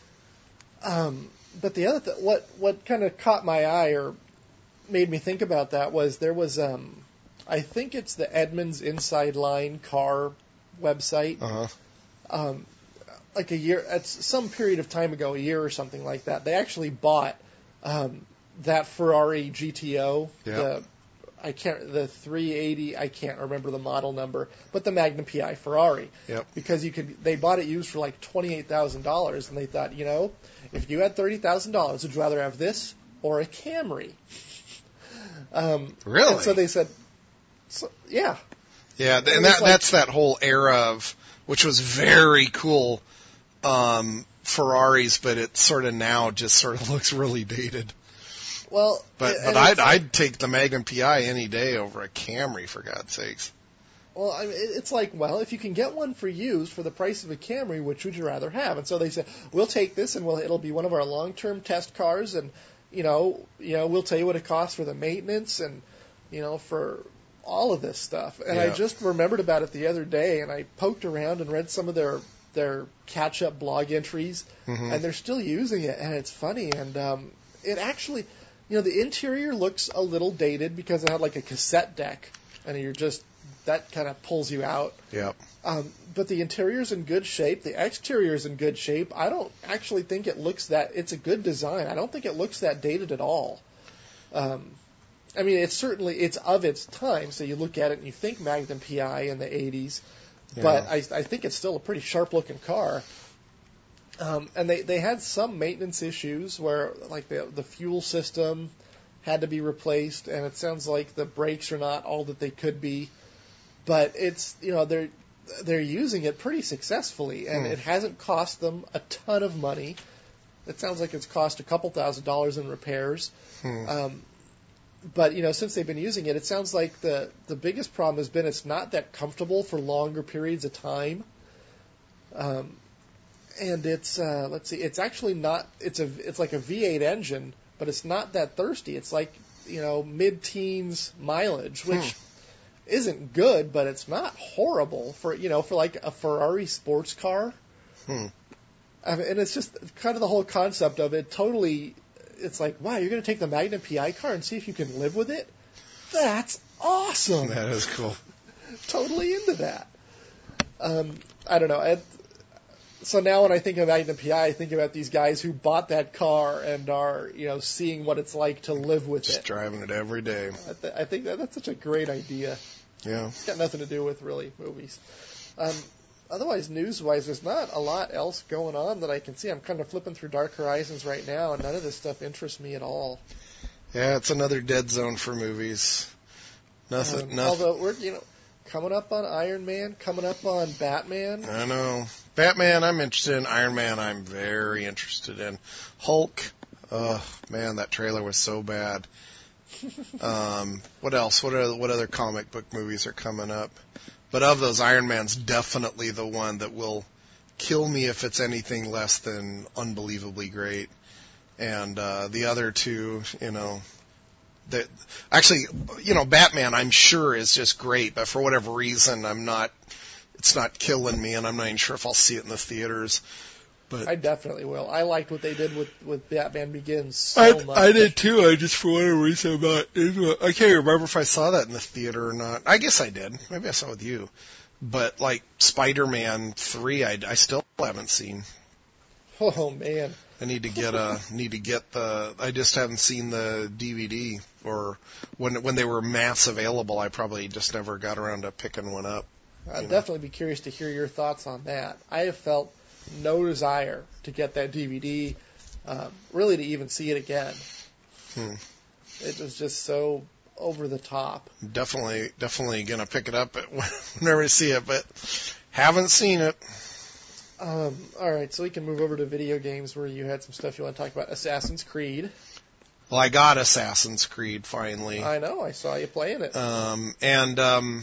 But the other what kind of caught my eye or made me think about that was there was, I think it's the Edmunds Inside Line car website. Uh-huh. A year, at some period of time ago, a year or something like that, they actually bought that Ferrari GTO, yep. The 380, I can't remember the model number, but the Magnum P.I. Ferrari. Yep. Because they bought it used for $28,000, and they thought, if you had $30,000, would you rather have this or a Camry? Really? And so they said, yeah. Yeah, and that's that whole era of, which was very cool, Ferraris, but it sort of now just sort of looks really dated. Well, but I'd take the Magnum P.I. any day over a Camry, for God's sakes. Well, it's if you can get one for used for the price of a Camry, which would you rather have? And so they said, we'll take this, and it'll be one of our long-term test cars, and we'll tell you what it costs for the maintenance, and for all of this stuff. And yeah. I just remembered about it the other day, and I poked around and read some of their catch-up blog entries, mm-hmm. and they're still using it, and it's funny, and it actually. The interior looks a little dated because it had a cassette deck, and that kind of pulls you out. Yep. But the interior's in good shape. The exterior's in good shape. I don't actually think it looks it's a good design. I don't think it looks that dated at all. It's of its time, so you look at it and you think Magnum P.I. in the 80s, yeah. But I think it's still a pretty sharp-looking car. And they had some maintenance issues where, the fuel system had to be replaced, and it sounds like the brakes are not all that they could be. But it's, they're using it pretty successfully, and it hasn't cost them a ton of money. It sounds like it's cost a couple $1,000s in repairs. But, since they've been using it, it sounds like the biggest problem has been it's not that comfortable for longer periods of time. And it's it's actually not. It's like a V8 engine, but it's not that thirsty. It's mid-teens mileage, which isn't good, but it's not horrible for like a Ferrari sports car. I mean, and it's just kind of the whole concept of it. Totally, it's like, wow, you're going to take the Magnum PI car and see if you can live with it. That's awesome. That is cool. Totally into that. I don't know. So now when I think of Magnum PI, I think about these guys who bought that car and are, seeing what it's like to live with Just it. driving it every day. I think that's such a great idea. Yeah. It's got nothing to do with really movies. Otherwise, news-wise, there's not a lot else going on that I can see. I'm kind of flipping through Dark Horizons right now, and none of this stuff interests me at all. Yeah, it's another dead zone for movies. Nothing. Although we're, coming up on Iron Man, coming up on Batman. I know. Batman, I'm interested in. Iron Man, I'm very interested in. Hulk, oh man, that trailer was so bad. What else? What other comic book movies are coming up? But of those, Iron Man's definitely the one that will kill me if it's anything less than unbelievably great. And the other two, that actually, Batman, I'm sure is just great, but for whatever reason, it's not killing me, and I'm not even sure if I'll see it in the theaters. But I definitely will. I liked what they did with Batman Begins so much. I did too. I just, for whatever reason, I can't remember if I saw that in the theater or not. I guess I did. Maybe I saw it with you. But like Spider-Man 3, I still haven't seen. Oh man. I need to get I just haven't seen the DVD, or when they were mass available, I probably just never got around to picking one up. I'd definitely be curious to hear your thoughts on that. I have felt no desire to get that DVD, really to even see it again. It was just so over the top. Definitely gonna pick it up whenever I see it, but haven't seen it. All right, so we can move over to video games where you had some stuff you want to talk about. Assassin's Creed. Well, I got Assassin's Creed finally. I know, I saw you playing it. And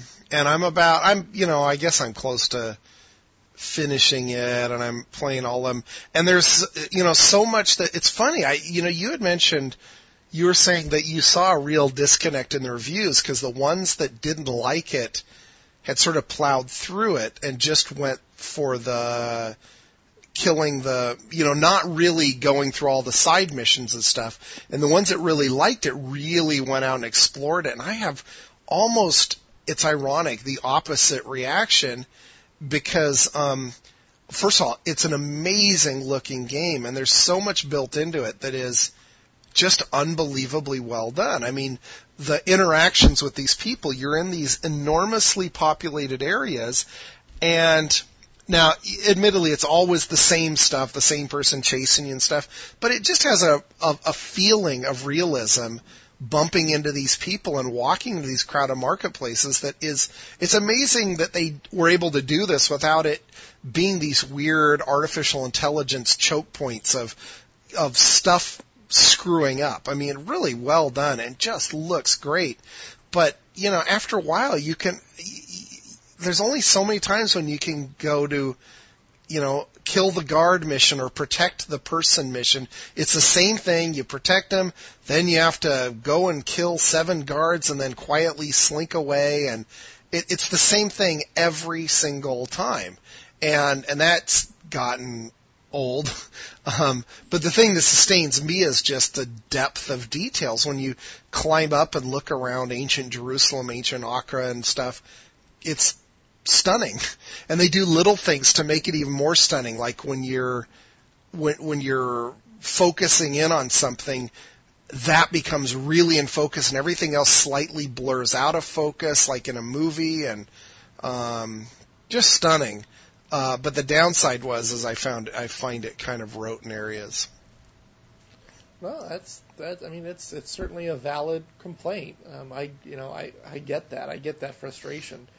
I guess I'm close to finishing it, and I'm playing all of them. And there's, so much that it's funny. You had mentioned, you were saying that you saw a real disconnect in the reviews because the ones that didn't like it had sort of plowed through it and just went for the killing not really going through all the side missions and stuff. And the ones that really liked it really went out and explored it. And I have almost, it's ironic, the opposite reaction because, first of all, it's an amazing looking game and there's so much built into it that is just unbelievably well done. I mean, the interactions with these people, you're in these enormously populated areas, and now, admittedly, it's always the same stuff, the same person chasing you and stuff, but it just has a feeling of realism bumping into these people and walking into these crowded marketplaces it's amazing that they were able to do this without it being these weird artificial intelligence choke points of stuff screwing up. I mean, really well done and just looks great. But, after a while there's only so many times when you can go to, kill the guard mission or protect the person mission. It's the same thing. You protect them, then you have to go and kill 7 guards and then quietly slink away. And it's the same thing every single time. And that's gotten old. But the thing that sustains me is just the depth of details. When you climb up and look around ancient Jerusalem, ancient Accra and stuff, it's stunning. And they do little things to make it even more stunning, like when you're focusing in on something, that becomes really in focus and everything else slightly blurs out of focus, like in a movie, and just stunning. But the downside is I find it kind of rote in areas. Well, it's certainly a valid complaint. I get that. I get that frustration.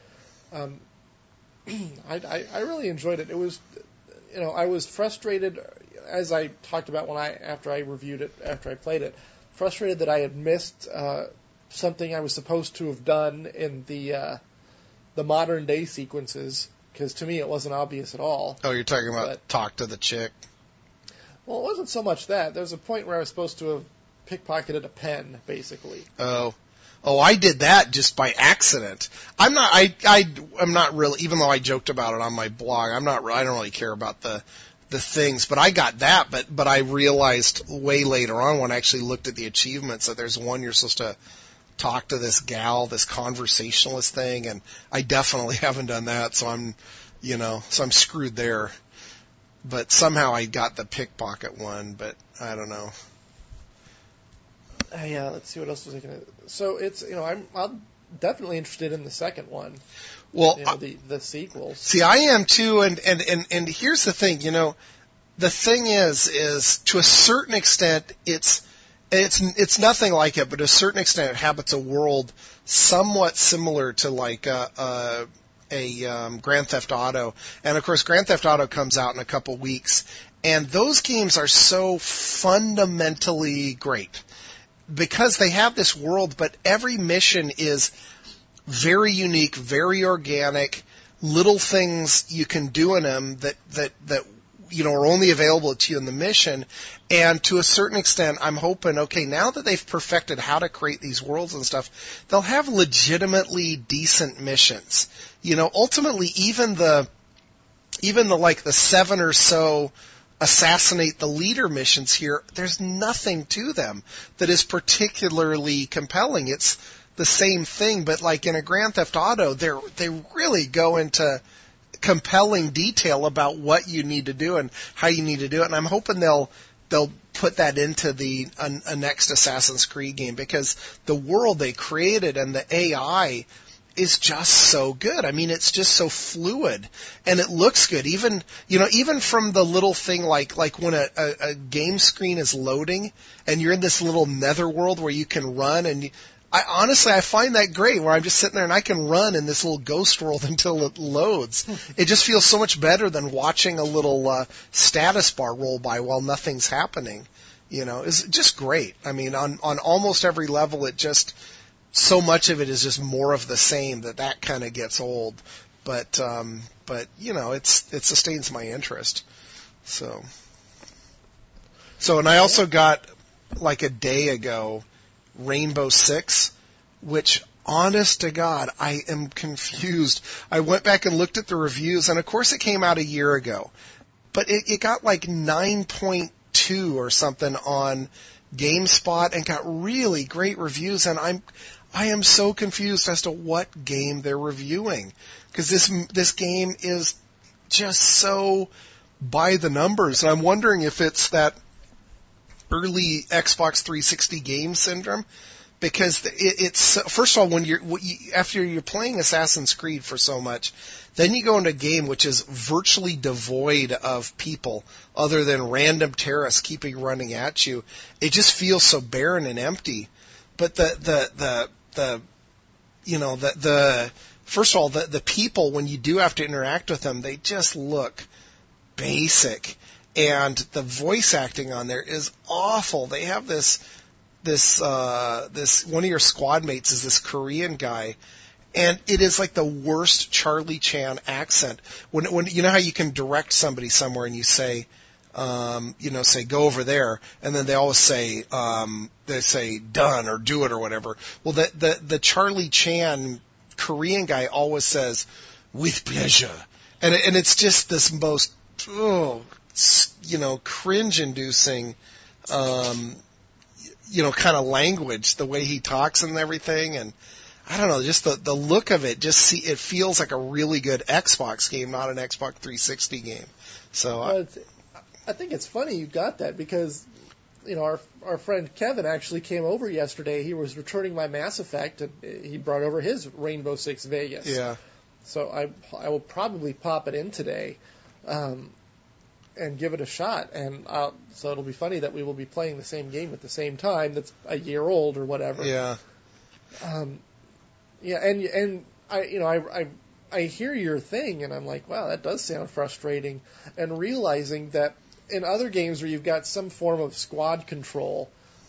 I really enjoyed it. It was, I was frustrated, as I talked about after I played it, frustrated that I had missed something I was supposed to have done in the modern day sequences, because to me it wasn't obvious at all. Oh, you're talking about talk to the chick? Well, it wasn't so much that. There was a point where I was supposed to have pickpocketed a pen, basically. Oh. Oh, I did that just by accident. I'm not really, even though I joked about it on my blog, I don't really care about the things, but I got that, but I realized way later on when I actually looked at the achievements that there's one you're supposed to talk to this gal, this conversationalist thing, and I definitely haven't done that, so I'm screwed there. But somehow I got the pickpocket one, but I don't know. Yeah, let's see what else was I going to. So it's I'm definitely interested in the second one. Well, the sequels. See, I am too, and here's the thing. The thing is to a certain extent, it's nothing like it, but to a certain extent, it habits a world somewhat similar to like a Grand Theft Auto, and of course, Grand Theft Auto comes out in a couple weeks, and those games are so fundamentally great. Because they have this world, but every mission is very unique, very organic, little things you can do in them that are only available to you in the mission. And to a certain extent, I'm hoping, okay, now that they've perfected how to create these worlds and stuff, they'll have legitimately decent missions. Ultimately, even the like the 7 or so assassinate the leader missions here, there's nothing to them that is particularly compelling. It's the same thing, but like in a Grand Theft Auto, they really go into compelling detail about what you need to do and how you need to do it. And I'm hoping they'll put that into the a next Assassin's Creed game, because the world they created and the AI is just so good. I mean, it's just so fluid, and it looks good. Even from the little thing like when a game screen is loading, and you're in this little netherworld where you can run, and I find that great, where I'm just sitting there and I can run in this little ghost world until it loads. It just feels so much better than watching a little status bar roll by while nothing's happening. It's just great. I mean, on almost every level, so much of it is just more of the same that kind of gets old, but it sustains my interest. So, and I also got like a day ago Rainbow Six, which, honest to God, I am confused. I went back and looked at the reviews, and of course it came out a year ago, but it got like 9.2 or something on GameSpot and got really great reviews, and I am so confused as to what game they're reviewing, because this game is just so by the numbers. And I'm wondering if it's that early Xbox 360 game syndrome, because it's first of all, after you're playing Assassin's Creed for so much, then you go into a game which is virtually devoid of people other than random terrorists keeping running at you. It just feels so barren and empty. But first of all, the people, when you do have to interact with them, they just look basic, and the voice acting on there is awful. They have this one of your squad mates is this Korean guy, and it is like the worst Charlie Chan accent. When you know how you can direct somebody somewhere and you say, say go over there, and then they always say done or do it or whatever. Well, the Charlie Chan Korean guy always says with pleasure, and it's just this most cringe-inducing kind of language, the way he talks and everything, and I don't know, just the look of it. It feels like a really good Xbox game, not an Xbox 360 game. So. I think it's funny you got that, because our friend Kevin actually came over yesterday. He was returning my Mass Effect, and he brought over his Rainbow Six Vegas. Yeah. So I will probably pop it in today, and give it a shot. And so it'll be funny that we will be playing the same game at the same time. That's a year old or whatever. Yeah. And I hear your thing, and I'm like, wow, that does sound frustrating. And realizing that in other games where you've got some form of squad control,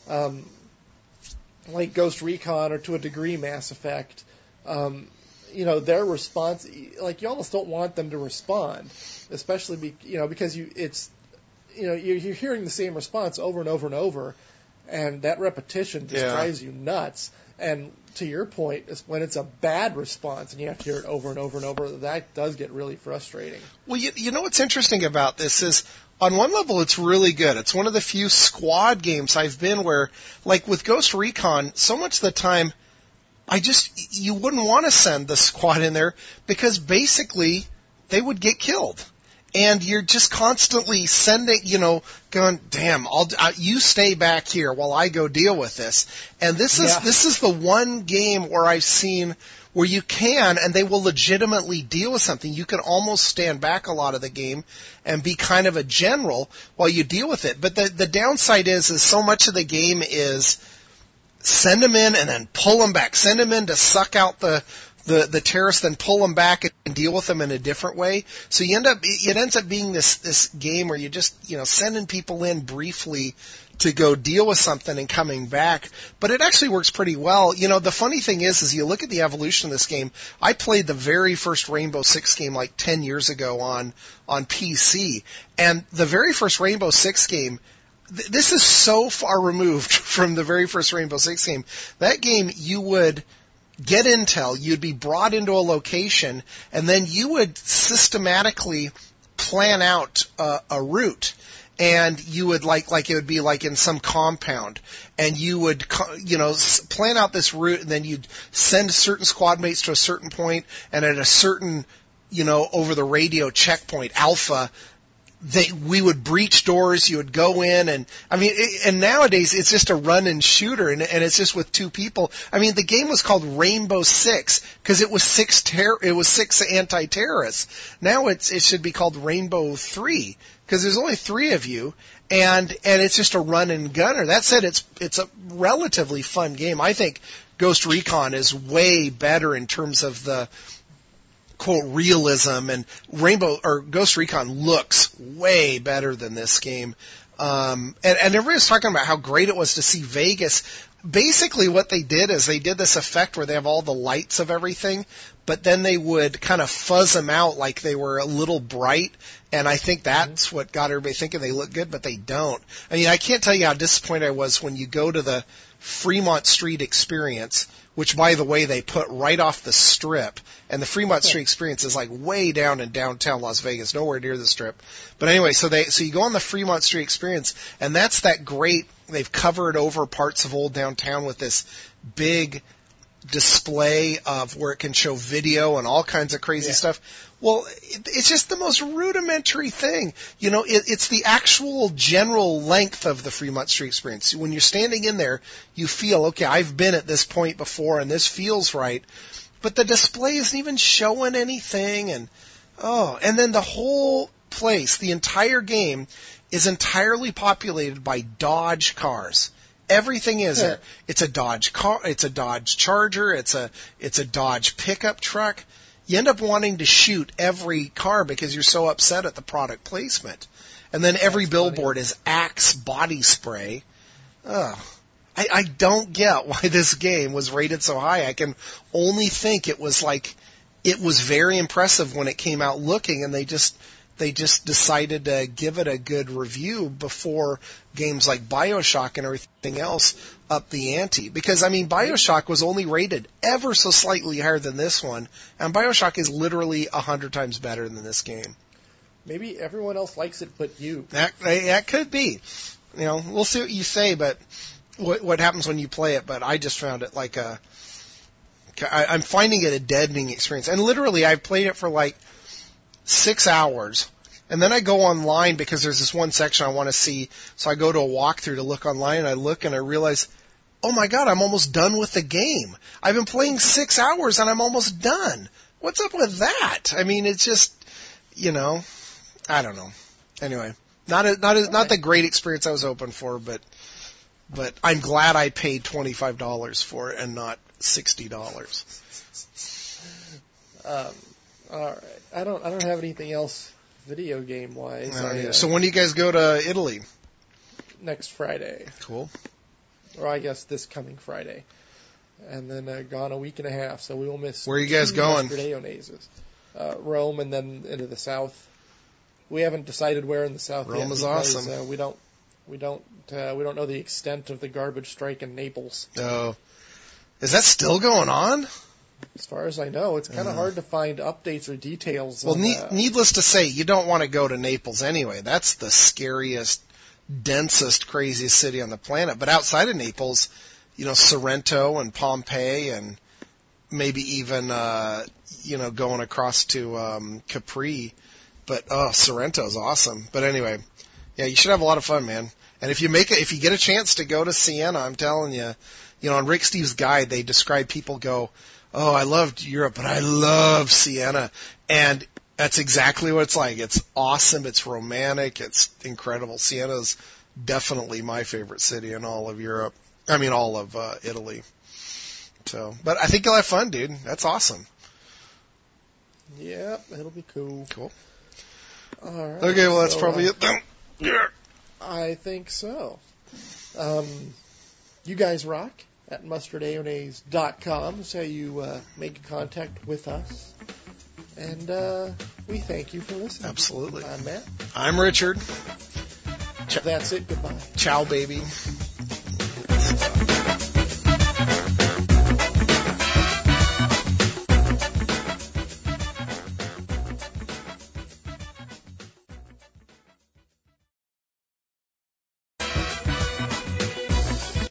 like Ghost Recon or to a degree Mass Effect, their response, like you almost don't want them to respond, especially because you're hearing the same response over and over and over, and that repetition just drives you nuts. And to your point, is when it's a bad response and you have to hear it over and over and over, that does get really frustrating. Well, you know what's interesting about this is, on one level, it's really good. It's one of the few squad games I've been where, like with Ghost Recon, so much of the time, you wouldn't want to send the squad in there because basically they would get killed. And you're just constantly sending, going, damn, you stay back here while I go deal with this. And this is the one game where I've seen where you can, and they will legitimately deal with something. You can almost stand back a lot of the game and be kind of a general while you deal with it. But the downside is so much of the game is send them in and then pull them back. Send them in to suck out the terrorists, then pull them back and deal with them in a different way. So it ends up being this game where you just, sending people in briefly to go deal with something and coming back. But it actually works pretty well. The funny thing is you look at the evolution of this game. I played the very first Rainbow Six game like 10 years ago on PC. And the very first Rainbow Six game, this is so far removed from the very first Rainbow Six game. That game, you would get intel, you'd be brought into a location, and then you would systematically plan out a route. And you would like it would be like in some compound, and you would plan out this route, and then you'd send certain squad mates to a certain point, and at a certain over the radio checkpoint alpha, we would breach doors, you would go in, and and nowadays it's just a run and shooter, and it's just with two people. The game was called Rainbow Six because it was six anti-terrorists. Now it should be called Rainbow 3 because there's only 3 of you, and it's just a run and gunner. That said, it's a relatively fun game. I think Ghost Recon is way better in terms of the quote realism, and Ghost Recon looks way better than this game. And everybody's talking about how great it was to see Vegas. Basically what they did is they did this effect where they have all the lights of everything, but then they would kind of fuzz them out like they were a little bright, and I think that's what got everybody thinking they look good, but they don't. I can't tell you how disappointed I was when you go to the Fremont Street Experience, which, by the way, they put right off the Strip, and the Fremont Street Experience is like way down in downtown Las Vegas, nowhere near the Strip. But anyway, so you go on the Fremont Street Experience, and that's that great, they've covered over parts of old downtown with this big display of where it can show video and all kinds of crazy stuff. Well, it's just the most rudimentary thing. It's the actual general length of the Fremont Street Experience. When you're standing in there, you feel, okay, I've been at this point before and this feels right. But the display isn't even showing anything, and then the whole place, the entire game, is entirely populated by Dodge cars. Everything is there. It's a Dodge car. It's a Dodge Charger. It's a Dodge pickup truck. You end up wanting to shoot every car because you're so upset at the product placement. And then every billboard is Axe body spray. I don't get why this game was rated so high. I can only think it was very impressive when it came out looking, and they just decided to give it a good review before games like BioShock and everything else up the ante. Because, BioShock was only rated ever so slightly higher than this one, and BioShock is literally 100 times better than this game. Maybe everyone else likes it but you. That could be. We'll see what you say, but what happens when you play it, but I just found it I'm finding it a deadening experience. And literally, I've played it for 6 hours, and then I go online because there's this one section I want to see, so I go to a walkthrough to look online, and I look and I realize, oh my god, I'm almost done with the game. I've been playing 6 hours and I'm almost done. What's up with that? It's just, I don't know. Anyway, not the great experience I was hoping for, but I'm glad I paid $25 for it and not $60. All right. I don't have anything else video game wise. So when do you guys go to Italy? Next Friday. Cool. Or I guess this coming Friday. And then gone a week and a half, so we will miss. Where are you guys going? Rome, and then into the south. We haven't decided where in the south yet. Rome is awesome. We don't know the extent of the garbage strike in Naples. Oh. Is that still going on? As far as I know, it's kind of hard to find updates or details. Well, on that. Needless to say, you don't want to go to Naples anyway. That's the scariest, densest, craziest city on the planet. But outside of Naples, Sorrento and Pompeii and maybe even, going across to Capri. But, Sorrento's awesome. But anyway, yeah, you should have a lot of fun, man. And if you get a chance to go to Siena, I'm telling you, on Rick Steves' guide, they describe people go, oh, I loved Europe, but I love Siena. And that's exactly what it's like. It's awesome. It's romantic. It's incredible. Siena's definitely my favorite city in all of Europe. I mean, all of Italy. So, but I think you'll have fun, dude. That's awesome. Yeah, it'll be cool. Cool. All right. Okay, well, that's probably it then. Yeah. I think so. You guys rock. At mustardayonaise.com is how you make contact with us. And we thank you for listening. Absolutely. I'm Matt. I'm Richard. That's it. Goodbye. Ciao, baby.